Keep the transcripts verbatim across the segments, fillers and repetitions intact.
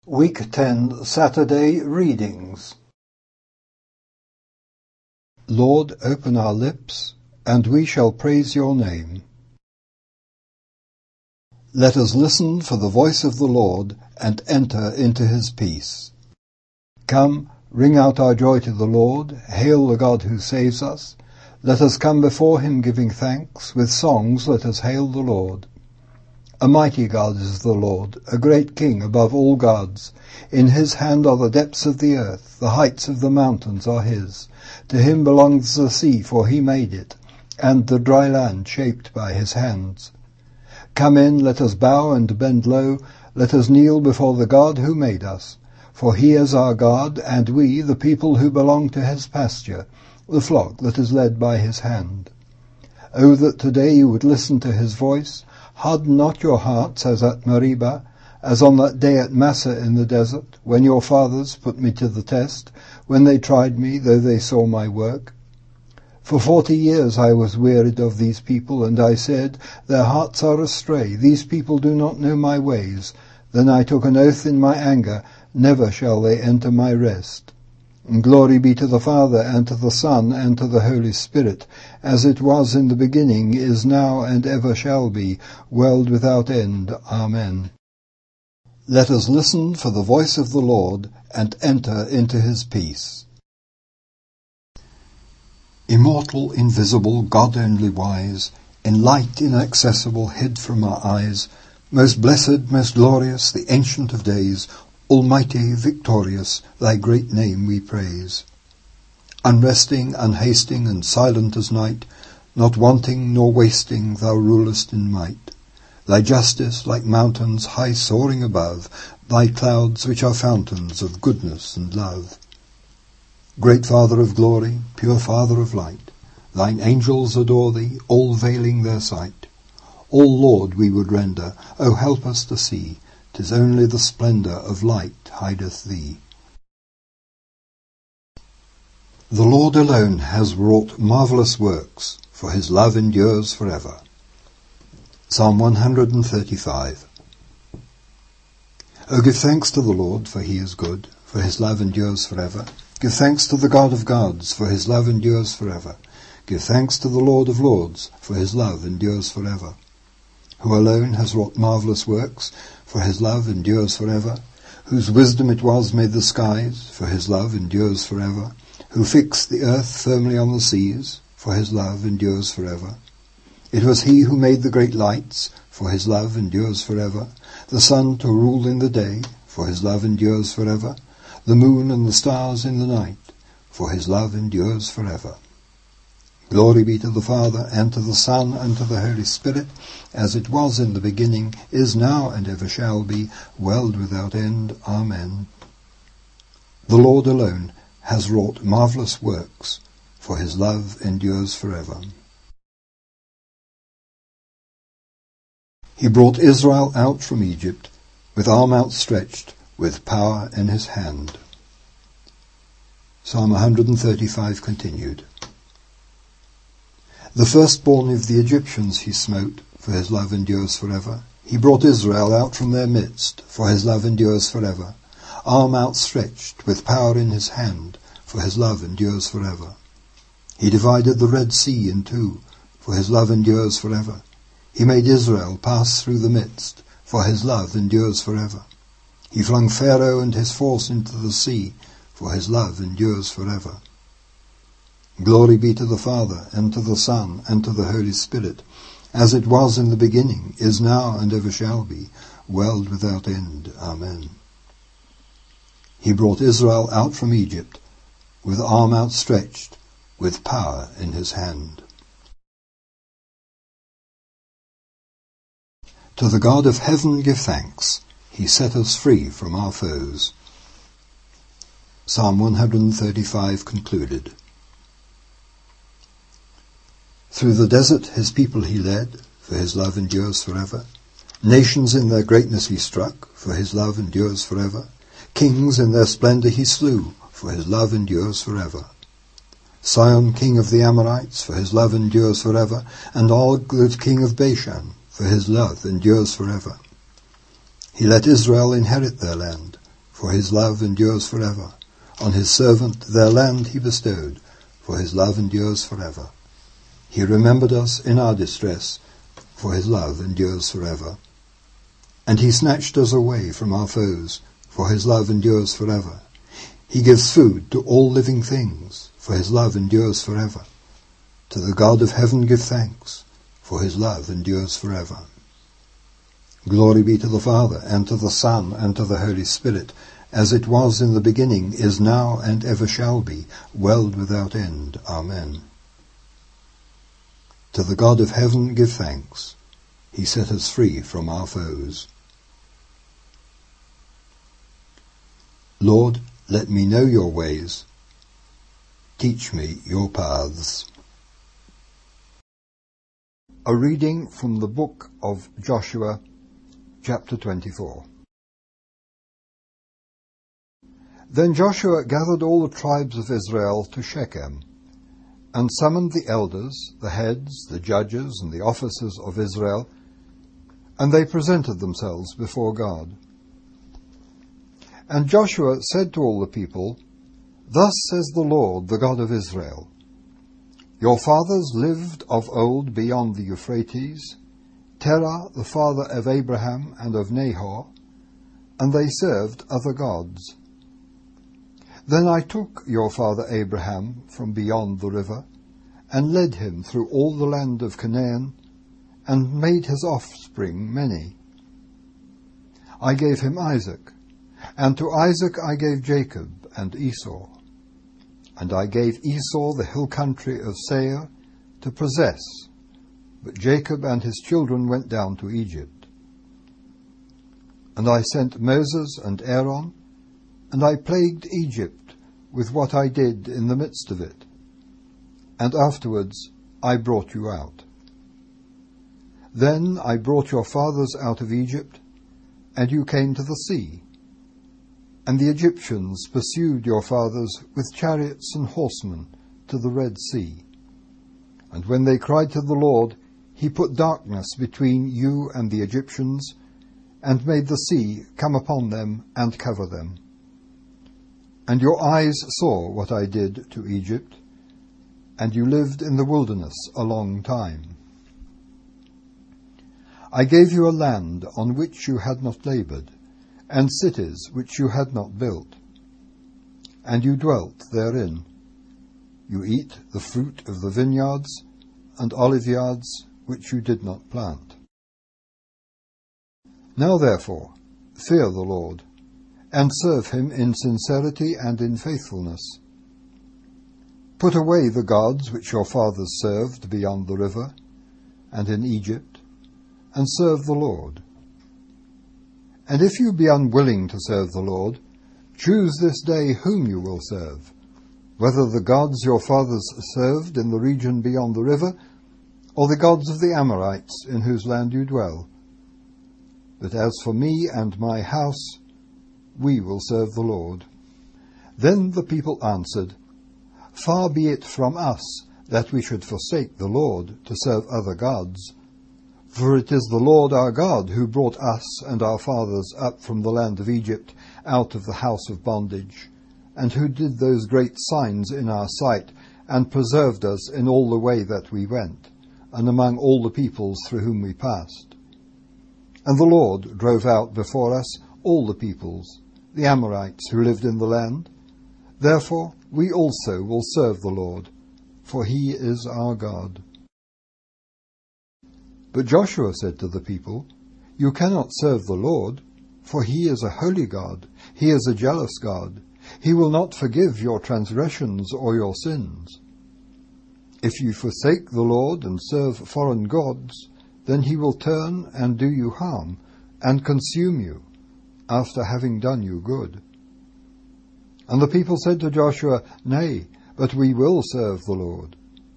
Week ten, Saturday Readings. Lord, open our lips, and we shall praise your name. Let us listen for the voice of the Lord, and enter into his peace. Come, ring out our joy to the Lord, hail the God who saves us. Let us come before him giving thanks, with songs let us hail the Lord. A mighty God is the Lord, a great King above all gods. In his hand are the depths of the earth, the heights of the mountains are his. To him belongs the sea, for he made it, and the dry land shaped by his hands. Come in, let us bow and bend low, let us kneel before the God who made us. For he is our God, and we, the people who belong to his pasture, the flock that is led by his hand. O that today you would listen to his voice. Harden not your hearts as at Meribah, as on that day at Massah in the desert, when your fathers put me to the test, when they tried me, though they saw my work. For forty years I was wearied of these people, and I said, their hearts are astray, these people do not know my ways. Then I took an oath in my anger, never shall they enter my rest. And glory be to the Father, and to the Son, and to the Holy Spirit, as it was in the beginning, is now, and ever shall be, world without end. Amen. Let us listen for the voice of the Lord, and enter into his peace. Immortal, invisible, God only wise, in light inaccessible, hid from our eyes, most blessed, most glorious, the Ancient of Days, Almighty, victorious, thy great name we praise. Unresting, unhasting, and silent as night, not wanting nor wasting, thou rulest in might. Thy justice, like mountains high soaring above, thy clouds which are fountains of goodness and love. Great Father of glory, pure Father of light, thine angels adore thee, all veiling their sight. All Lord we would render, O help us to see, 'tis only the splendour of light hideth thee. The Lord alone has wrought marvellous works, for his love endures for ever. Psalm one hundred thirty-five. O give thanks to the Lord, for he is good, for his love endures for ever. Give thanks to the God of gods, for his love endures for ever. Give thanks to the Lord of lords, for his love endures for ever. Who alone has wrought marvellous works, for his love endures for ever. Whose wisdom it was made the skies, for his love endures for ever. Who fixed the earth firmly on the seas, for his love endures for ever. It was he who made the great lights, for his love endures for ever. The sun to rule in the day, for his love endures for ever. The moon and the stars in the night, for his love endures for ever. Glory be to the Father, and to the Son, and to the Holy Spirit, as it was in the beginning, is now, and ever shall be, world without end. Amen. The Lord alone has wrought marvellous works, for his love endures forever. He brought Israel out from Egypt, with arm outstretched, with power in his hand. Psalm one hundred thirty-five continued. The firstborn of the Egyptians he smote, for his love endures forever. He brought Israel out from their midst, for his love endures forever. Arm outstretched, with power in his hand, for his love endures forever. He divided the Red Sea in two, for his love endures forever. He made Israel pass through the midst, for his love endures forever. He flung Pharaoh and his force into the sea, for his love endures forever. Glory be to the Father, and to the Son, and to the Holy Spirit, as it was in the beginning, is now, and ever shall be, world without end. Amen. He brought Israel out from Egypt, with arm outstretched, with power in his hand. To the God of heaven give thanks, he set us free from our foes. Psalm one hundred thirty-five concluded. Through the desert his people he led, for his love endures forever. Nations in their greatness he struck, for his love endures forever. Kings in their splendour he slew, for his love endures forever. Sihon, king of the Amorites, for his love endures forever, and Og, the king of Bashan, for his love endures forever. He let Israel inherit their land, for his love endures forever. On his servant their land he bestowed, for his love endures forever. He remembered us in our distress, for his love endures forever. And he snatched us away from our foes, for his love endures forever. He gives food to all living things, for his love endures forever. To the God of heaven give thanks, for his love endures forever. Glory be to the Father, and to the Son, and to the Holy Spirit, as it was in the beginning, is now, and ever shall be, world without end. Amen. To the God of heaven give thanks. He set us free from our foes. Lord, let me know your ways. Teach me your paths. A reading from the book of Joshua, chapter twenty-four. Then Joshua gathered all the tribes of Israel to Shechem, and summoned the elders, the heads, the judges, and the officers of Israel, and they presented themselves before God. And Joshua said to all the people, Thus says the Lord, the God of Israel, Your fathers lived of old beyond the Euphrates, Terah the father of Abraham and of Nahor, and they served other gods. Then I took your father Abraham from beyond the river, and led him through all the land of Canaan, and made his offspring many. I gave him Isaac, and to Isaac I gave Jacob and Esau. And I gave Esau the hill country of Seir to possess, but Jacob and his children went down to Egypt. And I sent Moses and Aaron, and I plagued Egypt with what I did in the midst of it. And afterwards I brought you out. Then I brought your fathers out of Egypt, and you came to the sea. And the Egyptians pursued your fathers with chariots and horsemen to the Red Sea. And when they cried to the Lord, he put darkness between you and the Egyptians, and made the sea come upon them and cover them. And your eyes saw what I did to Egypt, and you lived in the wilderness a long time. I gave you a land on which you had not laboured, and cities which you had not built, and you dwelt therein. You eat the fruit of the vineyards and oliveyards which you did not plant. Now therefore, fear the Lord, and serve him in sincerity and in faithfulness. Put away the gods which your fathers served beyond the river, and in Egypt, and serve the Lord. And if you be unwilling to serve the Lord, choose this day whom you will serve, whether the gods your fathers served in the region beyond the river, or the gods of the Amorites in whose land you dwell. But as for me and my house, we will serve the Lord. Then the people answered, Far be it from us that we should forsake the Lord to serve other gods. For it is the Lord our God who brought us and our fathers up from the land of Egypt out of the house of bondage, and who did those great signs in our sight, and preserved us in all the way that we went, and among all the peoples through whom we passed. And the Lord drove out before us all the peoples, the Amorites who lived in the land. Therefore we also will serve the Lord, for he is our God. But Joshua said to the people, You cannot serve the Lord, for he is a holy God, he is a jealous God. He will not forgive your transgressions or your sins. If you forsake the Lord and serve foreign gods, then he will turn and do you harm, and consume you, after having done you good. And the people said to Joshua, Nay, but we will serve the Lord.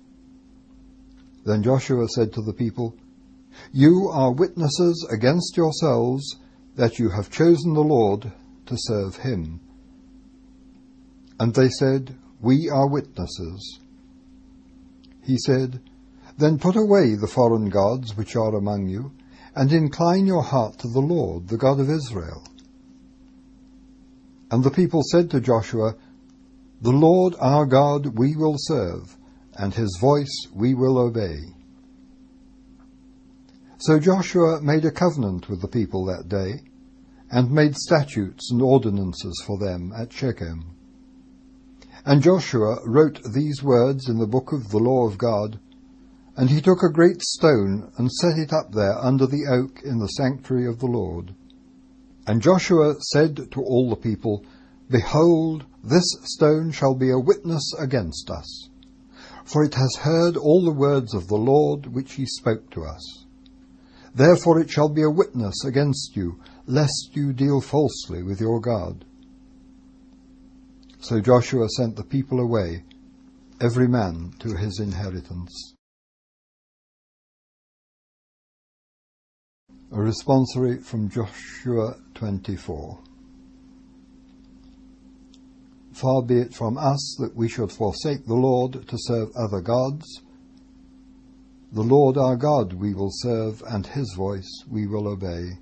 Then Joshua said to the people, You are witnesses against yourselves that you have chosen the Lord to serve him. And they said, We are witnesses. He said, Then put away the foreign gods which are among you, and incline your heart to the Lord, the God of Israel. And the people said to Joshua, "The Lord our God we will serve, and his voice we will obey." So Joshua made a covenant with the people that day, and made statutes and ordinances for them at Shechem. And Joshua wrote these words in the book of the law of God, and he took a great stone and set it up there under the oak in the sanctuary of the Lord. And Joshua said to all the people, "Behold, this stone shall be a witness against us, for it has heard all the words of the Lord which he spoke to us. Therefore it shall be a witness against you, lest you deal falsely with your God." So Joshua sent the people away, every man to his inheritance. A responsory from Joshua twenty-four. Far be it from us that we should forsake the Lord to serve other gods. The Lord our God we will serve, and his voice we will obey.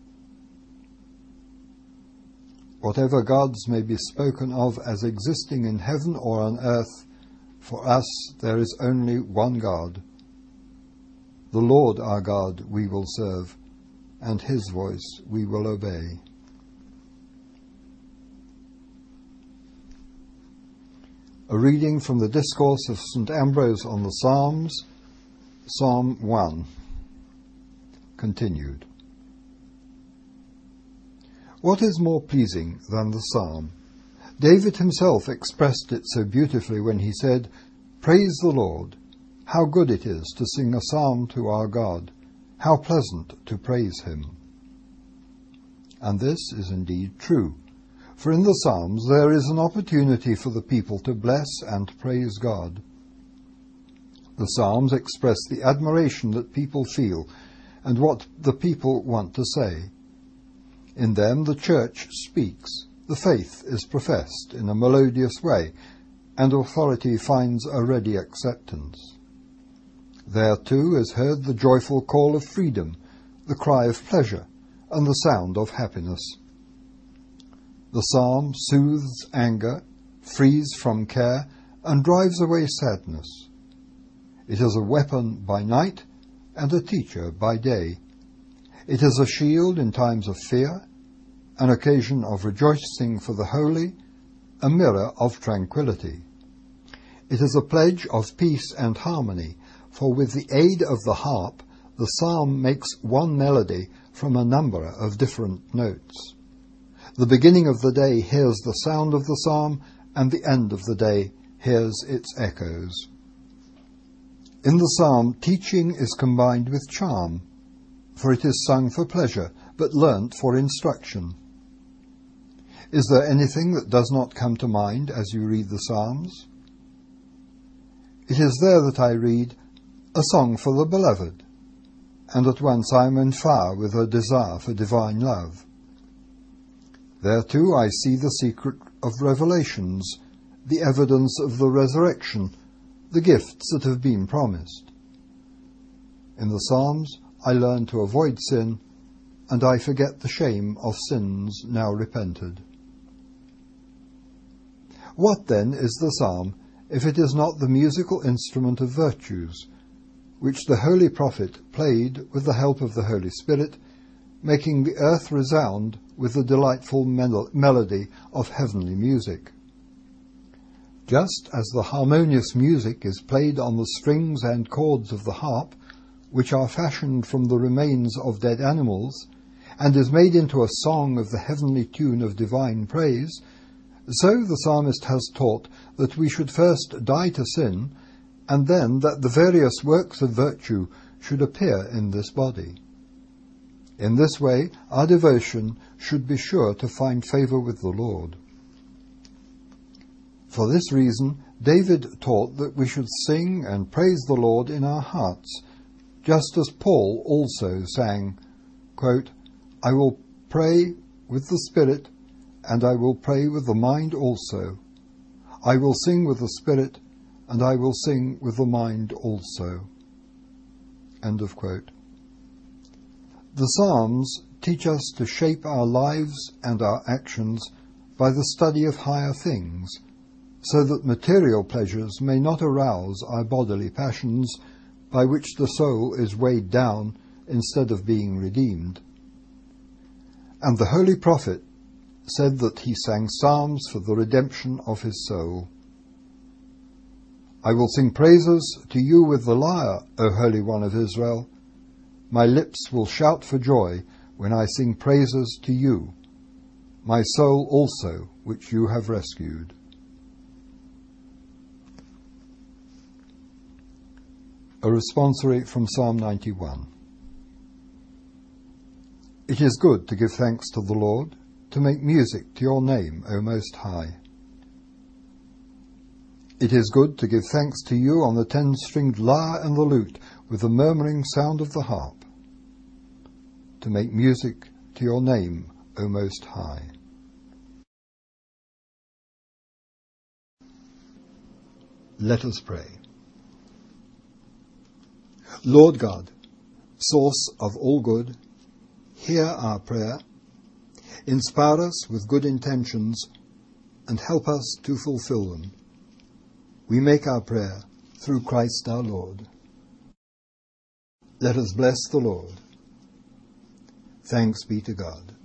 Whatever gods may be spoken of as existing in heaven or on earth, for us there is only one God. The Lord our God we will serve, and his voice we will obey. A reading from the Discourse of Saint Ambrose on the Psalms, Psalm one, continued. What is more pleasing than the psalm? David himself expressed it so beautifully when he said, "Praise the Lord! How good it is to sing a psalm to our God! How pleasant to praise him!" And this is indeed true, for in the Psalms there is an opportunity for the people to bless and praise God. The Psalms express the admiration that people feel and what the people want to say. In them the Church speaks, the faith is professed in a melodious way, and authority finds a ready acceptance. There too is heard the joyful call of freedom, the cry of pleasure, and the sound of happiness. The psalm soothes anger, frees from care, and drives away sadness. It is a weapon by night and a teacher by day. It is a shield in times of fear, an occasion of rejoicing for the holy, a mirror of tranquility. It is a pledge of peace and harmony, for with the aid of the harp, the psalm makes one melody from a number of different notes. The beginning of the day hears the sound of the psalm, and the end of the day hears its echoes. In the psalm, teaching is combined with charm, for it is sung for pleasure, but learnt for instruction. Is there anything that does not come to mind as you read the Psalms? It is there that I read, "A song for the beloved," and at once I am on fire with a desire for divine love. There too I see the secret of revelations, the evidence of the resurrection, the gifts that have been promised. In the Psalms I learn to avoid sin, and I forget the shame of sins now repented. What then is the psalm if it is not the musical instrument of virtues, which the holy prophet played with the help of the Holy Spirit, making the earth resound with the delightful mel- melody of heavenly music? Just as the harmonious music is played on the strings and chords of the harp, which are fashioned from the remains of dead animals, and is made into a song of the heavenly tune of divine praise, so the psalmist has taught that we should first die to sin, and then that the various works of virtue should appear in this body. In this way, our devotion should be sure to find favour with the Lord. For this reason, David taught that we should sing and praise the Lord in our hearts, just as Paul also sang, quote, "I will pray with the Spirit, and I will pray with the mind also. I will sing with the Spirit, and I will sing with the mind also." End of quote. The Psalms teach us to shape our lives and our actions by the study of higher things, so that material pleasures may not arouse our bodily passions, by which the soul is weighed down instead of being redeemed. And the holy prophet said that he sang psalms for the redemption of his soul. I will sing praises to you with the lyre, O Holy One of Israel. My lips will shout for joy when I sing praises to you, my soul also, which you have rescued. A responsory from Psalm ninety-one. It is good to give thanks to the Lord, to make music to your name, O Most High. It is good to give thanks to you on the ten-stringed lyre and the lute, with the murmuring sound of the harp, to make music to your name, O Most High. Let us pray. Lord God, source of all good, hear our prayer, inspire us with good intentions, and help us to fulfill them. We make our prayer through Christ our Lord. Let us bless the Lord. Thanks be to God.